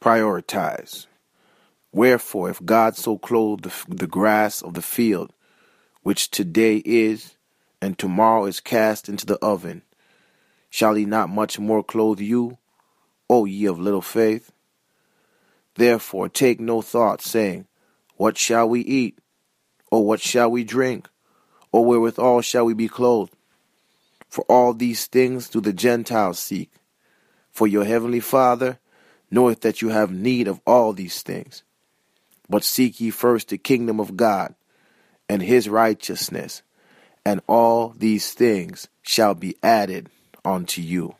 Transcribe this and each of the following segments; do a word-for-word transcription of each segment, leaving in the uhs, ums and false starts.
Prioritize. Wherefore, if God so clothe the, the grass of the field, which today is, and tomorrow is cast into the oven, shall he not much more clothe you, O ye of little faith? Therefore take no thought, saying, What shall we eat? Or what shall we drink? Or wherewithal shall we be clothed? For all these things do the Gentiles seek. For your heavenly Father knoweth that you have need of all these things. But seek ye first the kingdom of God, and his righteousness, and all these things shall be added unto you.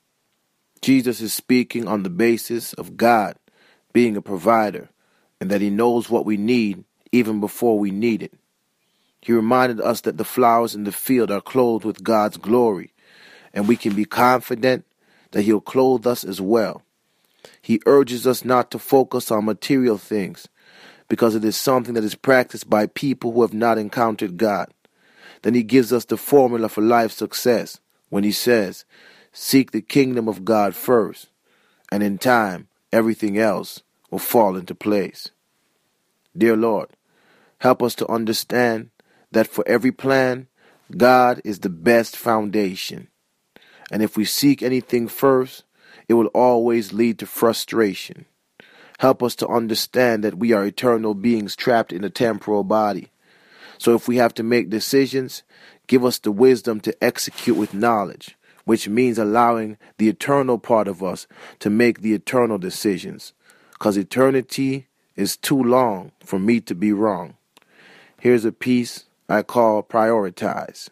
Jesus is speaking on the basis of God being a provider, and that he knows what we need even before we need it. He reminded us that the flowers in the field are clothed with God's glory, and we can be confident that he'll clothe us as well. He urges us not to focus on material things, because it is something that is practiced by people who have not encountered God. Then he gives us the formula for life success when he says, Seek the kingdom of God first, and in time, everything else will fall into place. Dear Lord, help us to understand that for every plan, God is the best foundation. And if we seek anything first, it will always lead to frustration. Help us to understand that we are eternal beings trapped in a temporal body. So if we have to make decisions, give us the wisdom to execute with knowledge, which means allowing the eternal part of us to make the eternal decisions, because eternity is too long for me to be wrong. Here's a piece I call prioritize.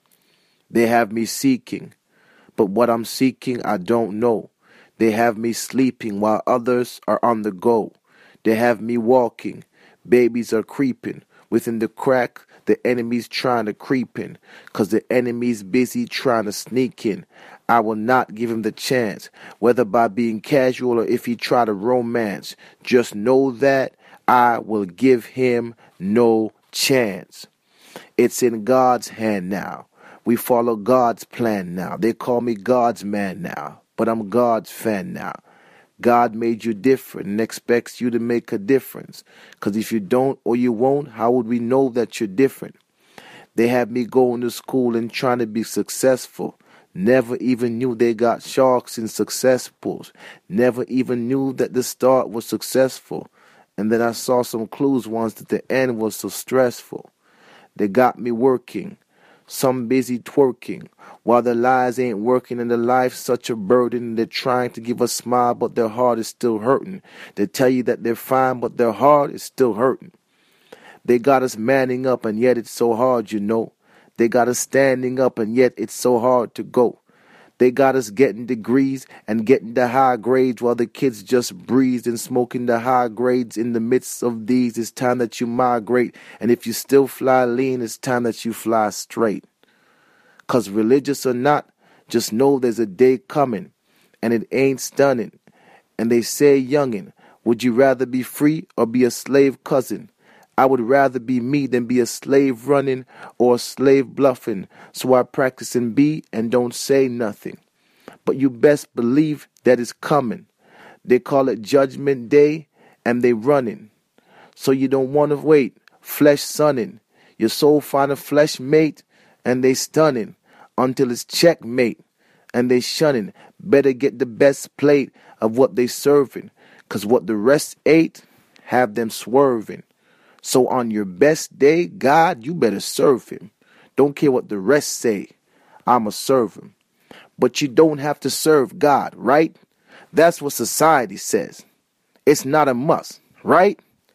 They have me seeking, but what I'm seeking I don't know. They have me sleeping while others are on the go. They have me walking. Babies are creeping. Within the crack, the enemy's trying to creep in, because the enemy's busy trying to sneak in. I will not give him the chance, whether by being casual or if he try to romance. Just know that I will give him no chance. It's in God's hand now. We follow God's plan now. They call me God's man now, but I'm God's fan now. God made you different and expects you to make a difference. Because if you don't or you won't, how would we know that you're different? They have me going to school and trying to be successful. Never even knew they got sharks in success pools. Never even knew that the start was successful. And then I saw some clues once that the end was so stressful. They got me working, some busy twerking, while their lives ain't working and their life's such a burden. They're trying to give a smile, but their heart is still hurting. They tell you that they're fine, but their heart is still hurting. They got us manning up, and yet it's so hard, you know. They got us standing up, and yet it's so hard to go. They got us getting degrees and getting the high grades while the kids just breezed and smoking the high grades. In the midst of these, it's time that you migrate. And if you still fly lean, it's time that you fly straight. Because religious or not, just know there's a day coming, and it ain't stunning. And they say, youngin', would you rather be free or be a slave cousin? I would rather be me than be a slave running or a slave bluffing. So I practice and be and don't say nothing. But you best believe that it's coming. They call it Judgment Day and they running. So you don't want to wait. Flesh sunning. Your soul find a flesh mate and they stunning until it's checkmate and they shunning. Better get the best plate of what they serving. Cause what the rest ate, have them swerving. So on your best day, God, you better serve him. Don't care what the rest say. I'ma serve him. But you don't have to serve God, right? That's what society says. It's not a must, right?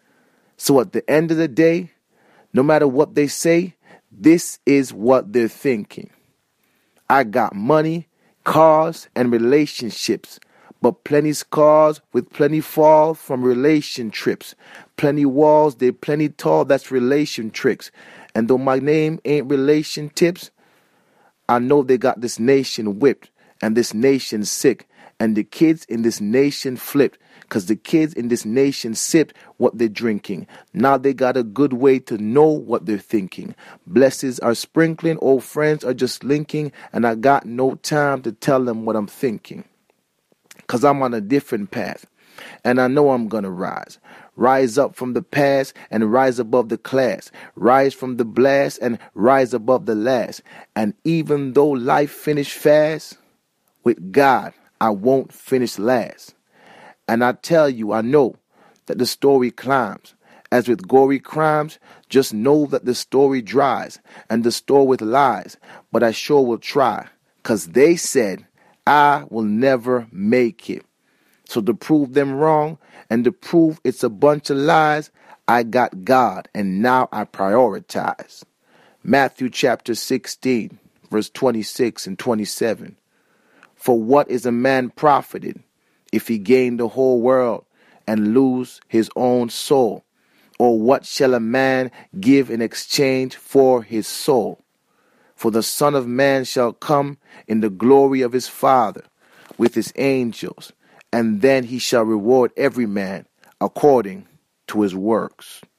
So at the end of the day, no matter what they say, this is what they're thinking. I got money, cars, and relationships. But plenty scars with plenty fall from relation trips. Plenty walls, they plenty tall, that's relation tricks. And though my name ain't relation tips, I know they got this nation whipped and this nation sick. And the kids in this nation flipped. Cause the kids in this nation sipped what they're drinking. Now they got a good way to know what they're thinking. Blessings are sprinkling, old friends are just linking. And I got no time to tell them what I'm thinking. Cause I'm on a different path. And I know I'm gonna rise. Rise up from the past and rise above the class. Rise from the blast and rise above the last. And even though life finished fast, with God, I won't finish last. And I tell you, I know that the story climbs. As with gory crimes, just know that the story dries and the store with lies. But I sure will try, 'cause they said I will never make it. So to prove them wrong and to prove it's a bunch of lies, I got God and now I prioritize. Matthew chapter sixteen, verse twenty-six and twenty-seven. For what is a man profited if he gain the whole world and lose his own soul? Or what shall a man give in exchange for his soul? For the Son of Man shall come in the glory of his Father with his angels, and then he shall reward every man according to his works.